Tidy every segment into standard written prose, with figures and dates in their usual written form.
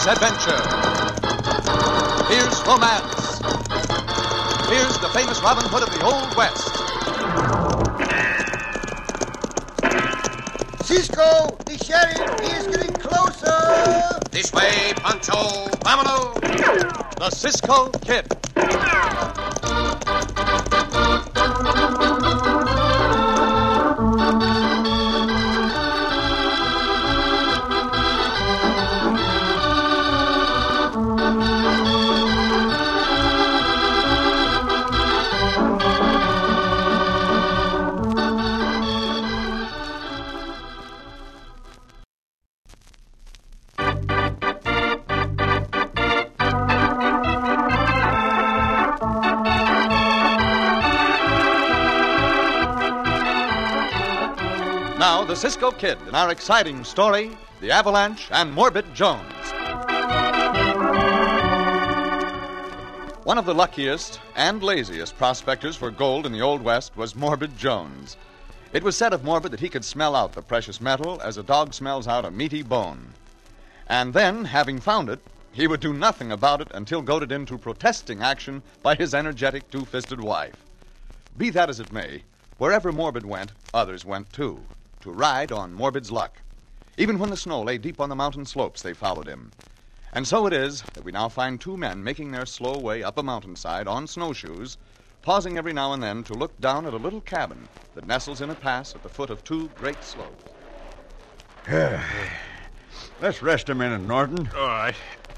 Here's adventure. Here's romance. Here's the famous Robin Hood of the Old West. Cisco, the sheriff, he is getting closer. This way, Pancho. Vámonos. The Cisco Kid. Now, the Cisco Kid in our exciting story, The Avalanche and Morbid Jones. One of the luckiest and laziest prospectors for gold in the Old West was Morbid Jones. It was said of Morbid that he could smell out the precious metal as a dog smells out a meaty bone. And then, having found it, he would do nothing about it until goaded into protesting action by his energetic two-fisted wife. Be that as it may, wherever Morbid went, others went too, to ride on Morbid's luck. Even when the snow lay deep on the mountain slopes, they followed him. And so it is that we now find two men making their slow way up a mountainside on snowshoes, pausing every now and then to look down at a little cabin that nestles in a pass at the foot of two great slopes. Let's rest a minute, Norton. All right.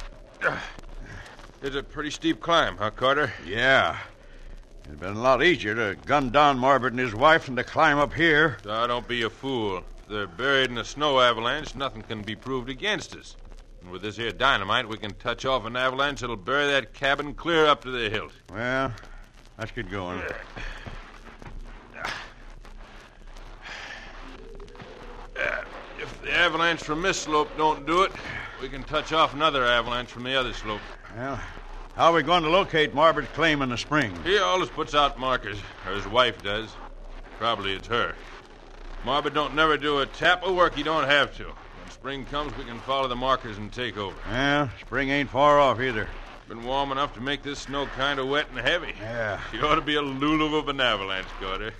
It's a pretty steep climb, huh, Carter? Yeah. It'd been a lot easier to gun down Morbid and his wife than to climb up here. Now, don't be a fool. If they're buried in a snow avalanche, nothing can be proved against us. And with this here dynamite, we can touch off an avalanche that'll bury that cabin clear up to the hilt. Well, let's get going. If the avalanche from this slope don't do it, we can touch off another avalanche from the other slope. Well, how are we going to locate Morbid's claim in the spring? He always puts out markers, or his wife does. Probably it's her. Morbid don't never do a tap of work he don't have to. When spring comes, we can follow the markers and take over. Well, spring ain't far off either. Been warm enough to make this snow kind of wet and heavy. Yeah. You ought to be a lulu of an avalanche, Carter.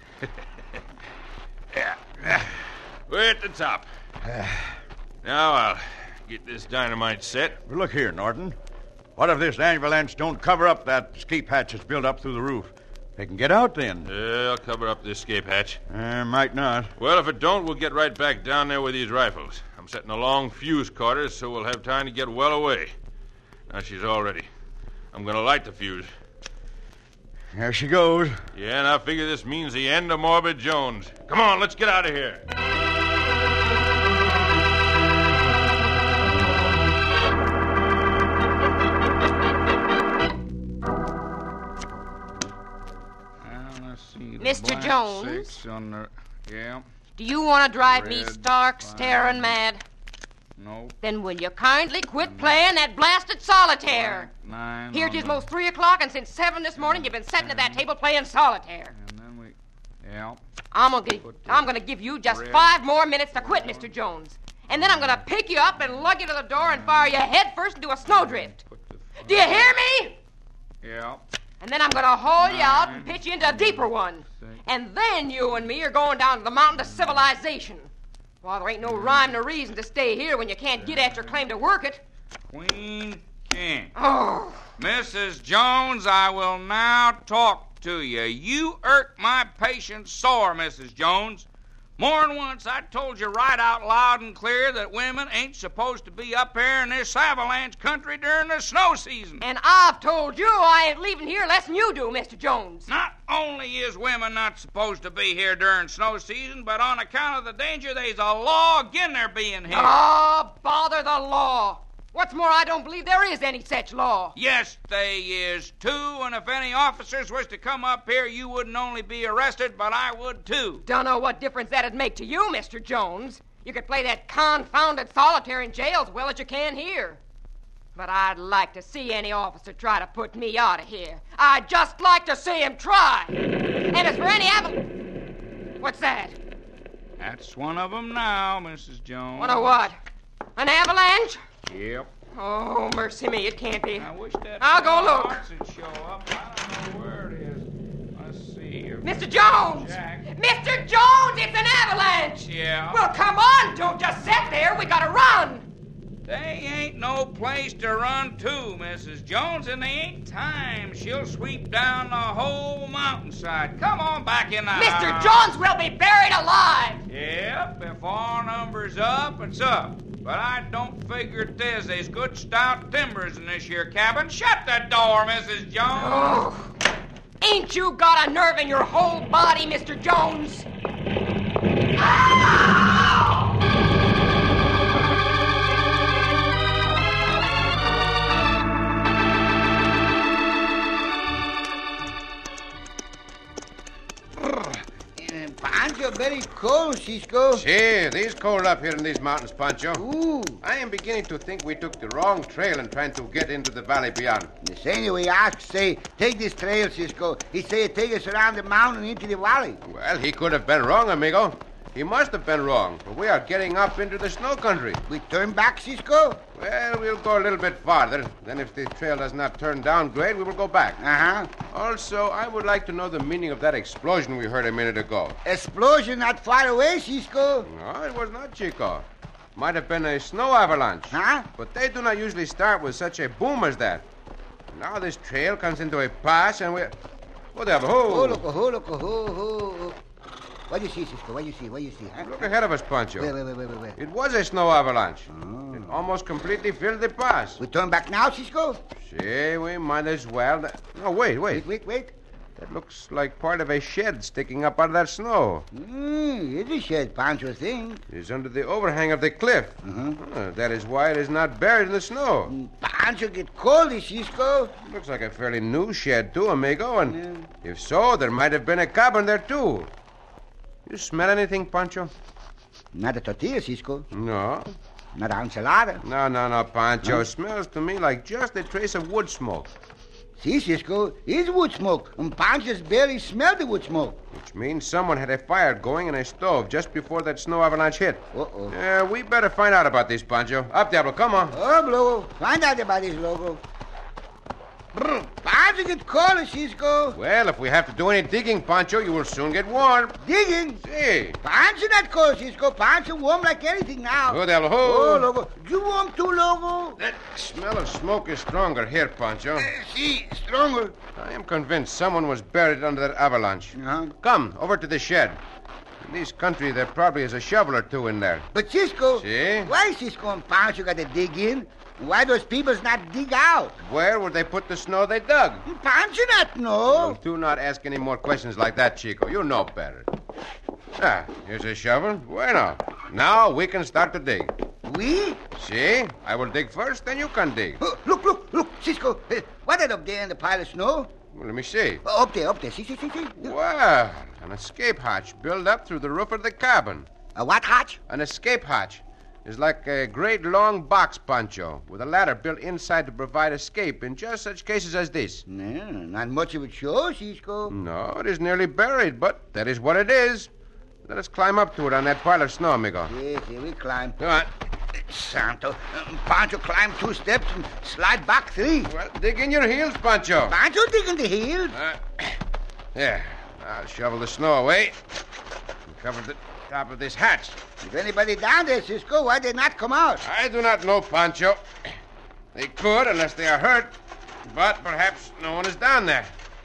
Yeah. We're at the top. Now I'll get this dynamite set. Well, look here, Norton. What if this avalanche don't cover up that escape hatch that's built up through the roof? They can get out then. Yeah, I'll cover up the escape hatch. Might not. Well, if it don't, we'll get right back down there with these rifles. I'm setting a long fuse, Carter, so we'll have time to get well away. Now she's all ready. I'm going to light the fuse. There she goes. Yeah, and I figure this means the end of Morbid Jones. Come on, let's get out of here. Mr. Jones? Yeah? Do you want to drive me Red, stark, staring mad? No. Then will you kindly quit playing that blasted solitaire? 9. Here it is most 3 o'clock, and since 7 this morning you've been sitting at that table playing solitaire. And then we... Yeah. I'm gonna give you just 5 more minutes to quit, Mr. Jones. And then I'm gonna pick you up and lug you to the door and fire you head first into a snowdrift. Do you hear me? Yeah. And then I'm gonna haul you out and pitch you into a deeper one. And then you and me are going down to the mountain to civilization. Well, there ain't no rhyme nor reason to stay here when you can't get at your claim to work it. Queen King. Oh. Mrs. Jones, I will now talk to you. You irk my patience sore, Mrs. Jones. More'n once I told you right out loud and clear that women ain't supposed to be up here in this avalanche country during the snow season. And I've told you I ain't leaving here less than you do, Mr. Jones. Not only is women not supposed to be here during snow season, but on account of the danger, there's a law agin their being here. Oh, bother the law. What's more, I don't believe there is any such law. Yes, they is, too, and if any officers was to come up here, you wouldn't only be arrested, but I would, too. Dunno what difference that'd make to you, Mr. Jones. You could play that confounded solitaire in jail as well as you can here. But I'd like to see any officer try to put me out of here. I'd just like to see him try. And as for any What's that? That's one of them now, Mrs. Jones. One of what? An avalanche? Yep. Oh, mercy me, it can't be. I wish that I'll go look. horse would show up. I don't know where it is. Let's see. Mr. Jones! Jack. Mr. Jones, it's an avalanche! Yeah? Well, come on, don't just sit there. We gotta run. They ain't no place to run to, Mrs. Jones, and they ain't time. She'll sweep down the whole mountainside. Come on back in the Mr. house. Jones will be buried alive. Yep, if our number's up, it's up. But I don't figure there's good stout timbers in this here cabin. Shut the door, Mrs. Jones. Oh, ain't you got a nerve in your whole body, Mr. Jones? Pancho, very cold, Cisco. Gee, these cold up here in these mountains, Pancho. Ooh. I am beginning to think we took the wrong trail in trying to get into the valley beyond. The same we asked, say, take this trail, Cisco. He say, take us around the mountain into the valley. Well, he could have been wrong, amigo. He must have been wrong, for we are getting up into the snow country. We turn back, Cisco? Well, we'll go a little bit farther. Then if the trail does not turn down grade, we will go back. Uh-huh. Also, I would like to know the meaning of that explosion we heard a minute ago. Explosion not far away, Cisco. No, it was not, Chico. Might have been a snow avalanche. Huh? But they do not usually start with such a boom as that. Now this trail comes into a pass and we... What the hell? Oh, look. What do you see, Cisco? What do you see, huh? Look ahead of us, Pancho. Wait. It was a snow avalanche. Oh. It almost completely filled the pass. We turn back now, Cisco? See, we might as well. No, wait. Wait. That looks like part of a shed sticking up out of that snow. It's a shed, Pancho thing. It's under the overhang of the cliff. Uh-huh. That is why it is not buried in the snow. Pancho get cold, Cisco. Looks like a fairly new shed, too, amigo. And if so, there might have been a cabin there, too. You smell anything, Pancho? Not a tortilla, Cisco. No. Not an enchilada. No, Pancho. Smells to me like just a trace of wood smoke. See, Cisco, it's wood smoke. And Pancho's barely smell the wood smoke. Which means someone had a fire going in a stove just before that snow avalanche hit. Uh-oh. We better find out about this, Pancho. Up, Diablo, come on. Oh, Logo. Find out about this, Logo. Pancho get cold, Cisco. Well, if we have to do any digging, Pancho, you will soon get warm. Digging? See. Pancho not cold, Cisco. Pancho warm like anything now. Oh, Diablo. Oh, Logo. You warm too, Logo? That smell of smoke is stronger here, Pancho. See, stronger. I am convinced someone was buried under that avalanche. Uh-huh. Come, over to the shed. In this country, there probably is a shovel or two in there. But, Cisco, See? why Cisco and Pancho got to dig in? Why those peoples not dig out? Where would they put the snow they dug? Pancho not know. Well, do not ask any more questions like that, Chico. You know better. Here's a shovel. Bueno. Now we can start to dig. We? See? I will dig first, then you can dig. Look, Cisco. What is up there in the pile of snow? Well, let me see. Up there. See. Well, an escape hatch built up through the roof of the cabin. A what hatch? An escape hatch is like a great long box, Pancho, with a ladder built inside to provide escape in just such cases as this. No, not much of a show, Cisco. No, it is nearly buried, but that is what it is. Let us climb up to it on that pile of snow, amigo. Yes, here we climb. Come on. Santo. Pancho climb 2 steps and slide back 3. Well, dig in your heels, Pancho. Pancho digging the heels. There. I'll shovel the snow away and cover the top of this hatch. If anybody down there, Cisco, why they not come out? I do not know, Pancho. They could, unless they are hurt. But perhaps no one is down there.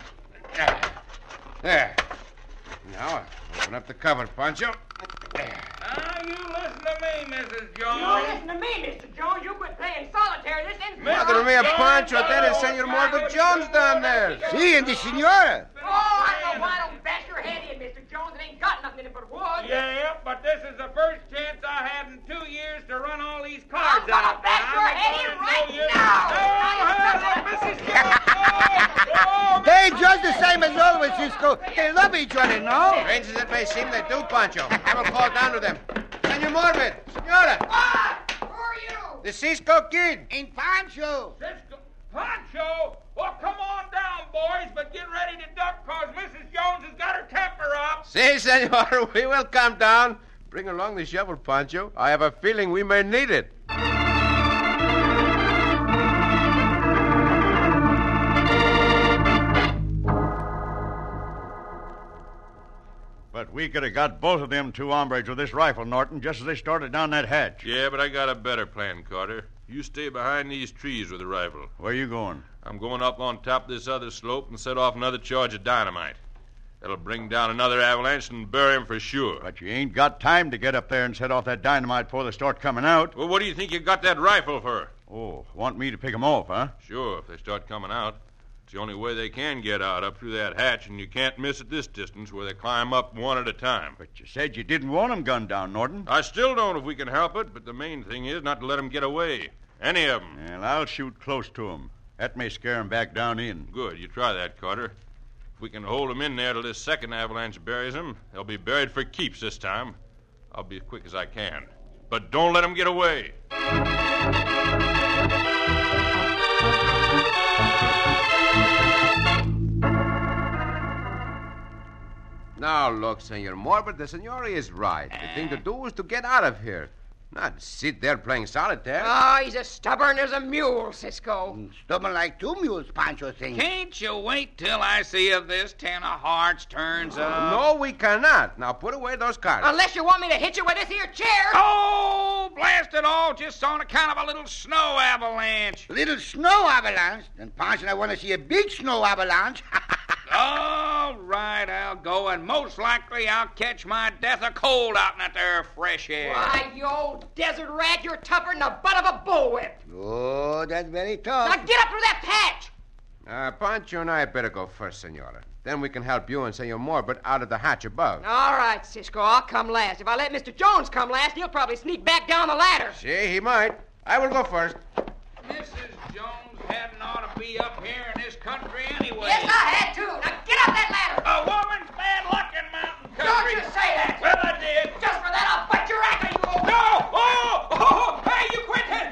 There. Now, open up the cover, Pancho. Now, you listen to me, Mrs. Jones. You listen to me, Mr. Jones. You quit playing solitaire this instant. Madre mia, Pancho, that is Senor Morbid Jones down there. See, and the senora. Oh, I know why don't bash your head in, Mr. Jones. It ain't got nothing in it but wood. Yeah, but this is the first chance I had in 2 years to run all these I'm cards gonna out. bash your head in right now. Mrs. Jones! They just the same as always, Cisco. They love each other, no? Strange as it may seem, they do, Pancho. I will call down to them. Senor Morbid, Senora, What? Who are you? the Cisco Kid. In Pancho. Pancho! Well, come on down, boys, but get ready to duck, cause Mrs. Jones has got her temper up. Si, senor, we will come down. Bring along the shovel, Pancho. I have a feeling we may need it. We could have got both of them two hombres with this rifle, Norton, just as they started down that hatch. Yeah, but I got a better plan, Carter. You stay behind these trees with the rifle. Where you going? I'm going up on top of this other slope and set off another charge of dynamite. That'll bring down another avalanche and bury him for sure. But you ain't got time to get up there and set off that dynamite before they start coming out. Well, what do you think you got that rifle for? Oh, want me to pick 'em off, huh? Sure, if they start coming out. It's the only way they can get out, up through that hatch, and you can't miss at this distance where they climb up one at a time. But you said you didn't want 'em gunned down, Norton. I still don't if we can help it, but the main thing is not to let 'em get away. Any of 'em. Well, I'll shoot close to 'em. That may scare 'em back down in. Good, you try that, Carter. If we can hold 'em in there till this second avalanche buries 'em, they'll be buried for keeps this time. I'll be as quick as I can. But don't let 'em get away. Now, look, Senor Morbid, the Senora is right. The thing to do is to get out of here. Not sit there playing solitaire. Oh, he's as stubborn as a mule, Cisco. Stubborn like two mules, Pancho thinks. Can't you wait till I see if this 10 of hearts turns up? No, we cannot. Now, put away those cards. Unless you want me to hit you with this here chair. Oh, blast it all, just on account of a little snow avalanche. Little snow avalanche? Then Pancho and I want to see a big snow avalanche. All right, I'll go, and most likely I'll catch my death of cold out in that there fresh air. Why, you old desert rat, you're tougher than the butt of a bullwhip. Oh, that's very tough. Now get up through that patch. Pancho and I better go first, Senora. Then we can help you and Senor Morbid out of the hatch above. All right, Cisco, I'll come last. If I let Mr. Jones come last, he'll probably sneak back down the ladder. See, he might. I will go first. Mrs. Jones hadn't ought to be up here in this country anyway. Yes, I had to. Now get up that ladder. A woman's bad luck in mountain Don't country. you say that. Well, I did. Just for that, I'll bite your ankle, you old... No! Oh! Hey, you quit it!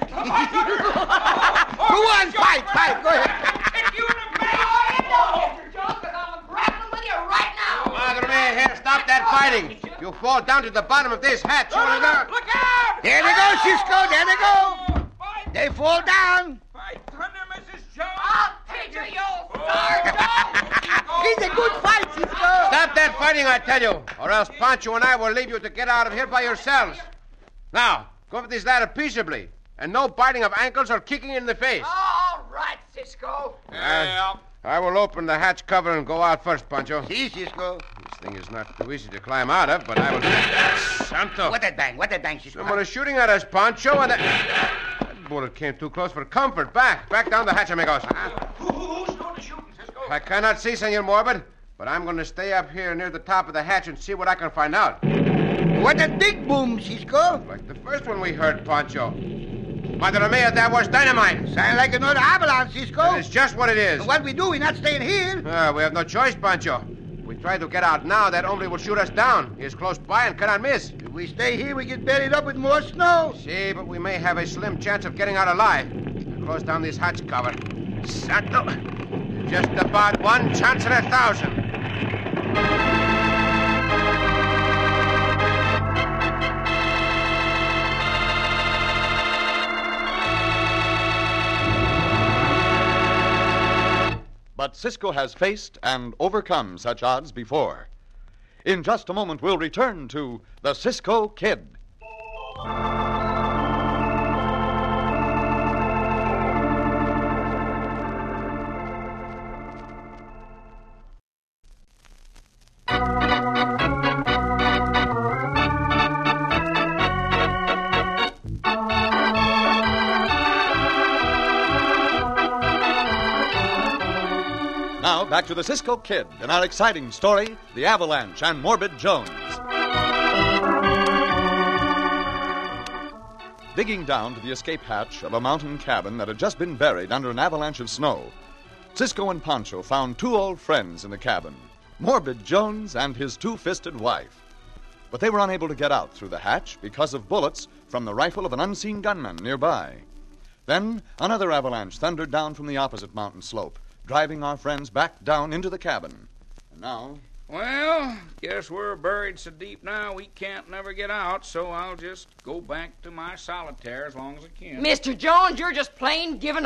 Go on, fight. Go ahead. If you in the face! Oh, it don't, Mr. Jones, because I'm grappling with you right now. Madre mia, here, stop that fighting. You fall down to the bottom of this hatch. You will not... Look out! There they go, Cisco. There they go. Fight! They fall down. Fight thunder, Mrs. Jones! I'll teach you, you old star dog. He's a good fight, Cisco. Stop that fighting, I tell you, or else Pancho and I will leave you to get out of here by yourselves. Now, go up this ladder peaceably, and no biting of ankles or kicking in the face. All right, Cisco. Yeah. I will open the hatch cover and go out first, Pancho. See, Cisco. This thing is not too easy to climb out of, but I will... Santo! What that bang, Cisco? Someone is shooting at us, Pancho, and... That bullet came too close for comfort. Back down the hatch, amigos. Who's doing the shooting, Cisco? I cannot see, Senor Morbid, but I'm going to stay up here near the top of the hatch and see what I can find out. What a big boom, Cisco. Like the first one we heard, Pancho. Madre mia, that was dynamite. Sound like another avalanche, Cisco. That is just what it is. What we do, we're not staying here. We have no choice, Pancho. If we try to get out now, that hombre will shoot us down. He is close by and cannot miss. If we stay here, we get buried up with more snow. See, but we may have a slim chance of getting out alive. Close down this hatch cover. Santo. Just about one chance in 1,000. But Cisco has faced and overcome such odds before. In just a moment, we'll return to the Cisco Kid. Now, back to the Cisco Kid and our exciting story, The Avalanche and Morbid Jones. Digging down to the escape hatch of a mountain cabin that had just been buried under an avalanche of snow, Cisco and Pancho found two old friends in the cabin, Morbid Jones and his two-fisted wife. But they were unable to get out through the hatch because of bullets from the rifle of an unseen gunman nearby. Then another avalanche thundered down from the opposite mountain slope, driving our friends back down into the cabin. And now... Well, guess we're buried so deep now we can't never get out, so I'll just go back to my solitaire as long as I can. Mr. Jones, you're just plain giving up.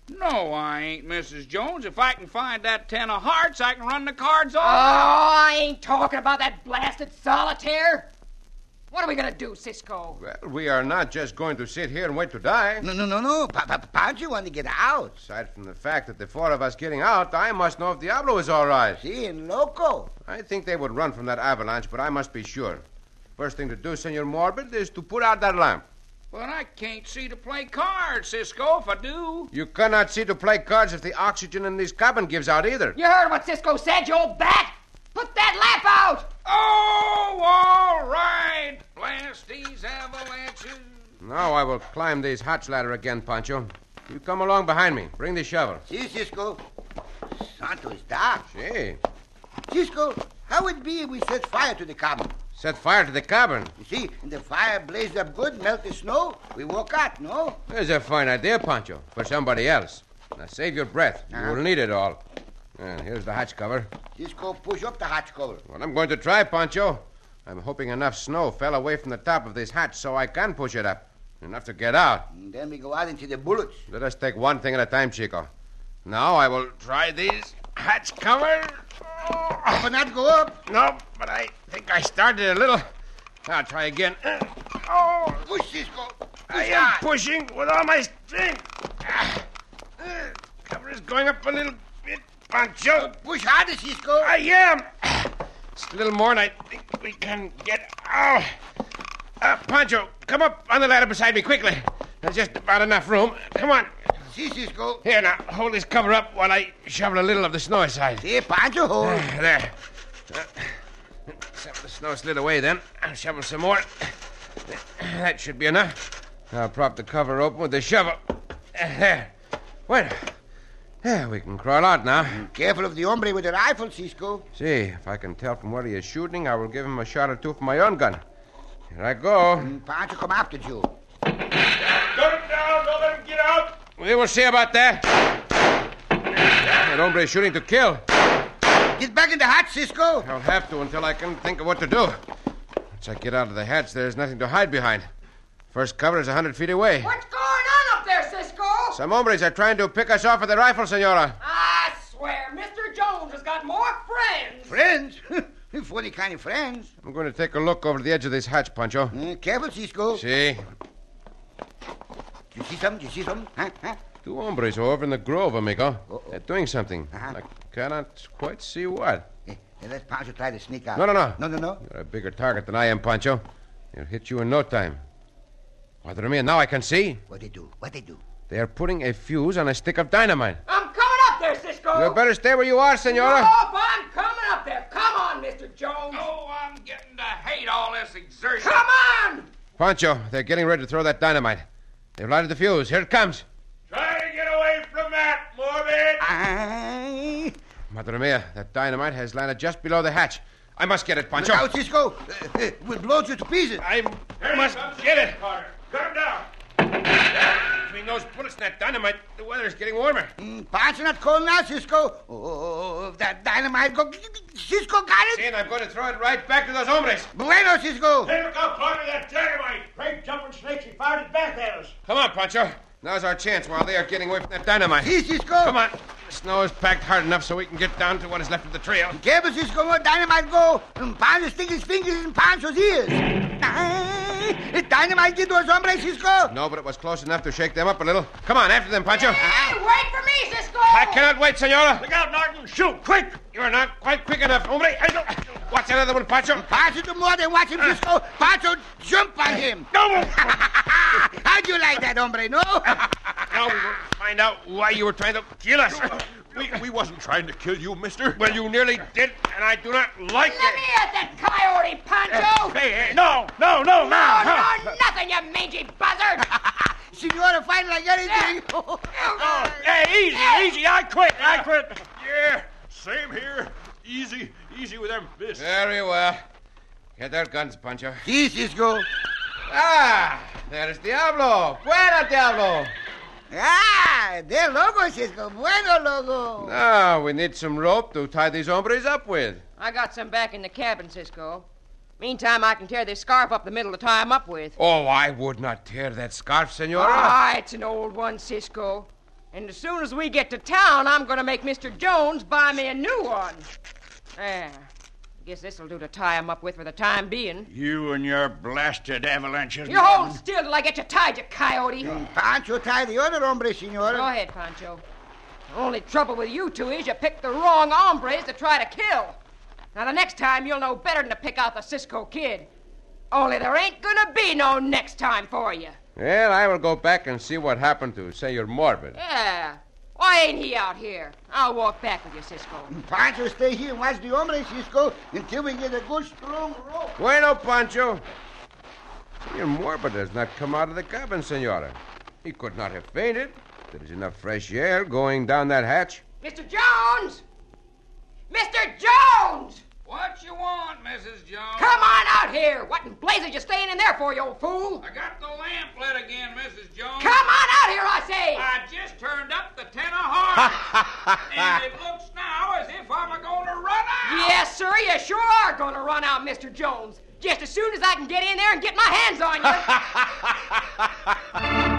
No, I ain't, Mrs. Jones. If I can find that 10 of hearts, I can run the cards Oh, all. I ain't talking about that blasted solitaire. What are we gonna do, Cisco? Well, we are not just going to sit here and wait to die. No. Pancho want to get out. Aside from the fact that the four of us getting out, I must know if Diablo is all right. See, and loco. I think they would run from that avalanche, but I must be sure. First thing to do, Senor Morbid, is to put out that lamp. But I can't see to play cards, Cisco, if I do. You cannot see to play cards if the oxygen in this cabin gives out either. You heard what Cisco said, you old bat? Put that lamp out! Oh, all right. Blast these avalanches. Now I will climb this hatch ladder again, Pancho. You come along behind me. Bring the shovel. See, Cisco. Santo is dark. See. Cisco, how would it be if we set fire to the cabin? Set fire to the cabin. You see, and the fire blazed up good, melt the snow. We walk out, no? There's a fine idea, Pancho, for somebody else. Now save your breath. You will need it all. And here's the hatch cover. Cisco, push up the hatch cover. Well, I'm going to try, Pancho. I'm hoping enough snow fell away from the top of this hatch so I can push it up. Enough to get out. And then we go out into the bullets. Let us take one thing at a time, Chico. Now I will try these hatch covers. But not go up. No, but I think I started a little. I'll try again. Push, Cisco. I am pushing with all my strength. Cover is going up a little bit, Pancho. Push harder, Cisco. I am. Just a little more, and I think we can get out. Pancho, come up on the ladder beside me quickly. There's just about enough room. Come on. See, Cisco. Here, now, hold this cover up while I shovel a little of the snow aside. See, Pancho, hold. There. Some of the snow slid away then. I'll shovel some more. That should be enough. I'll prop the cover open with the shovel. There. Well, we can crawl out now. Careful of the hombre with the rifle, Cisco. See, if I can tell from where he is shooting, I will give him a shot or two from my own gun. Here I go. Pancho, come after you. Gun him down. Don't let him get out. We will see about that. That hombre is shooting to kill. Get back in the hatch, Cisco. I'll have to until I can think of what to do. Once I get out of the hatch, there's nothing to hide behind. First cover is 100 feet away. What's going on up there, Cisco? Some hombres are trying to pick us off with the rifle, senora. I swear, Mr. Jones has got more friends. Friends? Funny kind of friends. I'm going to take a look over the edge of this hatch, Pancho. Careful, Cisco. See? You see something? You see something? Huh? Two hombres over in the grove, amigo. Uh-oh. They're doing something. Uh-huh. I cannot quite see what. Let Pancho try to sneak out. No. No. You're a bigger target than I am, Pancho. They'll hit you in no time. Madre mia, now I can see. What they do? They are putting a fuse on a stick of dynamite. I'm coming up there, Cisco. You better stay where you are, senora. Nope, I'm coming up there. Come on, Mr. Jones. Oh, I'm getting to hate all this exertion. Come on! Pancho, they're getting ready to throw that dynamite. They've lighted the fuse. Here it comes. Try to get away from that, Morbid. Madre mia, that dynamite has landed just below the hatch. I must get it, Look Pancho. out, Cisco. We'll blow you to pieces. I Here must comes get it. Carter. Cut him down. Between those bullets and that dynamite, the weather is getting warmer. Pancho not cold now, Cisco. Oh, if that dynamite go... Cisco got See, it. and I'm going to throw it right back to those hombres. Bueno, Cisco. Hey, look out, Carter, that dynamite. Great jumping snakes. He fired it back at us. Come on, Pancho. Now's our chance while they are getting away from that dynamite. See, Cisco. Come on. The snow is packed hard enough so we can get down to what is left of the trail. Careful, Cisco. Where dynamite go? Pancho stick his fingers in Pancho's ears. The dynamite get those hombres, Cisco. No, but it was close enough to shake them up a little. Come on, after them, Pancho. Hey, wait for me, Cisco! I cannot wait, senora. Look out, Norton. Shoot, quick. You're not quite quick enough, hombre. Watch another one, Pancho. Pancho do more than watch him, Cisco. Pancho jump on him. No. How'd you like that, hombre, no? Now we will find out why you were trying to kill us. We wasn't trying to kill you, mister. Well, you nearly did, and I do not like Let me at that coyote, Pancho! Hey, No, No, nothing, you mangy buzzard! Senora fight like anything. Hey, easy. I quit. Yeah, same here. Easy with them fists. Very well. Get their guns, Pancho. See, Cisco. There's Diablo. Buena, Diablo. Their logo, Cisco. Bueno logo. Now, we need some rope to tie these hombres up with. I got some back in the cabin, Cisco. Meantime, I can tear this scarf up the middle to tie him up with. Oh, I would not tear that scarf, senora. It's an old one, Cisco. And as soon as we get to town, I'm going to make Mr. Jones buy me a new one. There. Guess this'll do to tie him up with for the time being. You and your blasted avalanches. You hold still till I get you tied, you coyote. Pancho tie the other hombre, senor. Go ahead, Pancho. The only trouble with you two is you picked the wrong hombres to try to kill. Now, the next time you'll know better than to pick out the Cisco Kid. Only there ain't gonna be no next time for you. Well, I will go back and see what happened to Senor Morbid. Yeah. Why ain't he out here? I'll walk back with you, Cisco. Pancho, stay here and watch the hombre, Cisco, until we get a good strong rope. Bueno, Pancho. Senor Morbid has not come out of the cabin, Senora. He could not have fainted. There is enough fresh air going down that hatch. Mr. Jones! Mr. Jones! What you want, Mrs. Jones? Come on out here! What in blazes you staying in there for, you old fool? I got the lamp lit again, Mrs. Jones. Come on out here, I say! I just turned up the 10 of hearts. And it looks now as if I'm going to run out. Yes, sir, you sure are going to run out, Mr. Jones. Just as soon as I can get in there and get my hands on you.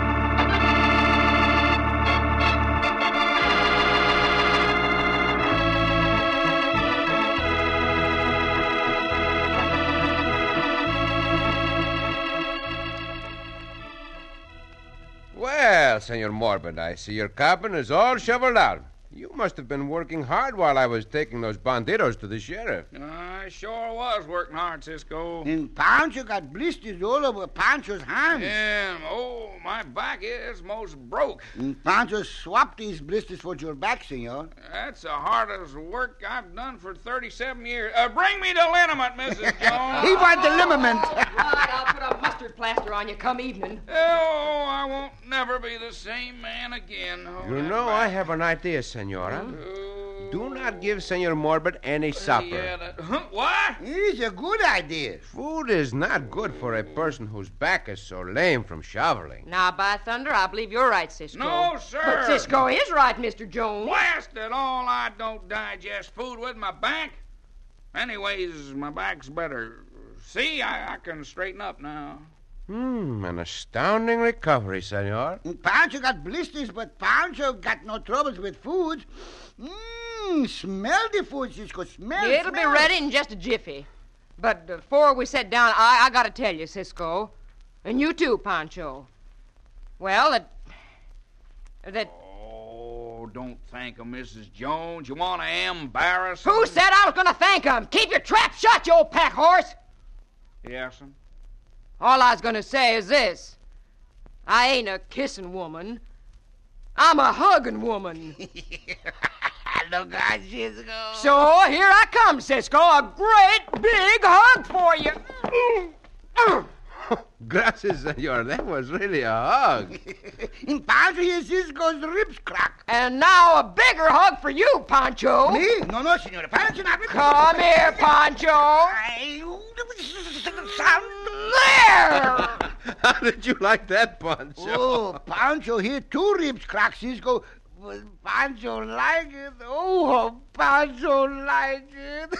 Well, Senor Morbid, I see your cabin is all shoveled out. You must have been working hard while I was taking those banditos to the sheriff. I sure was working hard, Cisco. And Pancho got blisters all over Pancho's hands. And, my back is most broke. And Pancho swapped these blisters for your back, senor. That's the hardest work I've done for 37 years. Bring me the liniment, Mrs. Jones. He want the liniment. Right, I'll put a mustard plaster on you come evening. Oh, I won't never be the same man again. You know, I have an idea, Senora. Do not give Senor Morbid any supper. What? It's a good idea. Food is not good for a person whose back is so lame from shoveling. Now, by thunder, I believe you're right, Cisco. No, sir. But Cisco is right, Mr. Jones. Blast it all, I don't digest food with my back. Anyways, my back's better. See, I can straighten up now. An astounding recovery, senor. And Pancho got blisters, but Pancho got no troubles with food. Smell the food, Cisco. Smell. It'll be ready in just a jiffy. But before we sit down, I got to tell you, Cisco, and you too, Pancho. Well, that... Oh, don't thank him, Mrs. Jones. You want to embarrass him? Who said I was going to thank him? Keep your trap shut, you old pack horse. Yes, sir. All I was going to say is this. I ain't a kissing woman. I'm a hugging woman. Look out, Cisco. So here I come, Cisco. A great big hug for you. Gracias, senor. That was really a hug. In Pancho, here, Cisco's ribs crack. And now a bigger hug for you, Pancho. Me? No, senor. Pancho not... Come here, Pancho. There! How did you like that, Pancho? Oh, Pancho here, 2 ribs crack, Cisco. But Pancho like it. Oh, Pancho like it.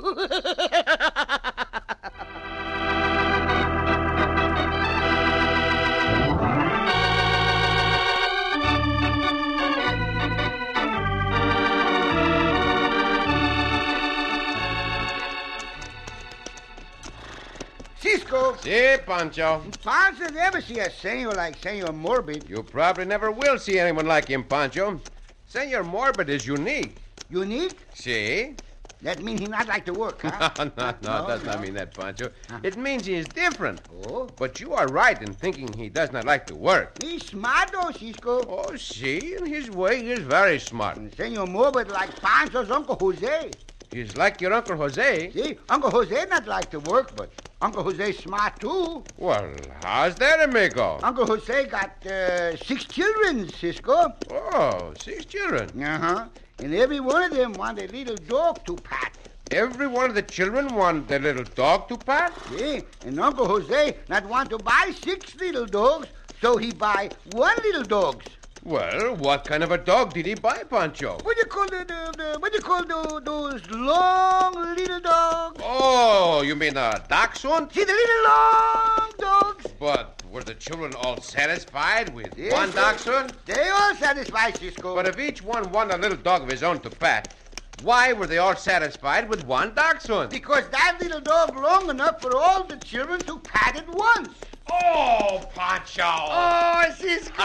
Cisco. Si, Pancho. Pancho never see a senor like Senor Morbid. You probably never will see anyone like him, Pancho. Senor Morbid is unique. Unique? Si? That means he not like to work, huh? No, does not mean that, Pancho. It means he is different. Oh? But you are right in thinking he does not like to work. He's smart, though, Cisco. Oh, see, in his way, he is very smart. And Senor Morbid like Pancho's Uncle Jose. He's like your Uncle Jose. See, Uncle Jose not like to work, but Uncle Jose's smart, too. Well, how's that, amigo? Uncle Jose got 6 children, Cisco. Oh, 6 children. Uh-huh. And every one of them want a little dog to pat. Every one of the children want their little dog to pat? See, and Uncle Jose not want to buy 6 little dogs, so he buy 1 little dogs. Well, what kind of a dog did he buy, Pancho? What do you call those long little dogs? Oh, you mean a dachshund? See the little long dogs? But were the children all satisfied with Yes, one sir. dachshund? They all satisfied, Cisco. But if each one wanted a little dog of his own to pat, why were they all satisfied with one dachshund? Because that little dog long enough for all the children to pat at once. Oh, Pancho! Oh, Cisco!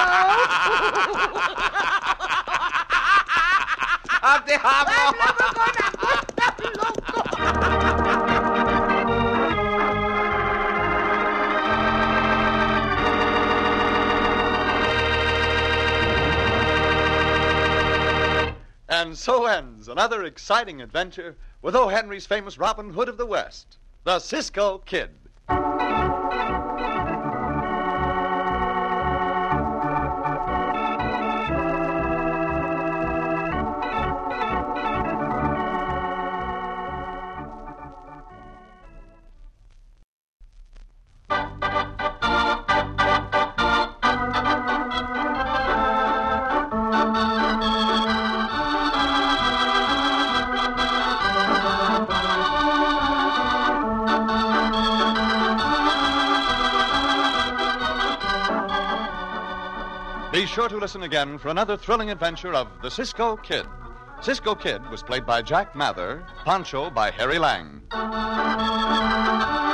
¡Te And so ends another exciting adventure with O. Henry's famous Robin Hood of the West, the Cisco Kid. Be sure to listen again for another thrilling adventure of the Cisco Kid. Cisco Kid was played by Jack Mather, Pancho by Harry Lang.